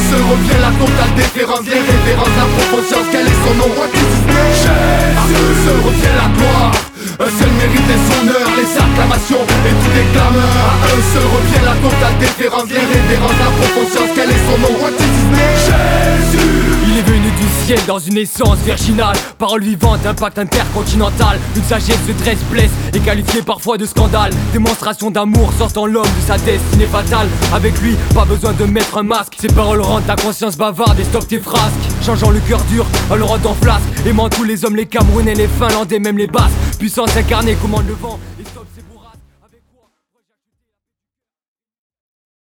seul revient la totale déférence, les révérences, la profonde, quel est son nom? What is his name? Jésus. À un seul revient la gloire, un seul mérite les honneurs, les acclamations et tous les clameurs. À un seul revient la totale déférence, les révérences, la profonde, quel est son nom? What is his name? Jésus. Il est venu du ciel dans une essence virginale, parole vivante, impact intercontinental. Une sagesse se dresse, blesse et qualifiée parfois de scandale. Démonstration d'amour sortant l'homme de sa destinée fatale. Avec lui, pas besoin de mettre un masque. Ses paroles rendent ta conscience bavarde et stoppe tes frasques. Changeant le cœur dur en le rendant flasque. Aimant tous les hommes, les Camerounais, les Finlandais, même les Basques. Puissance incarnée, commande le vent.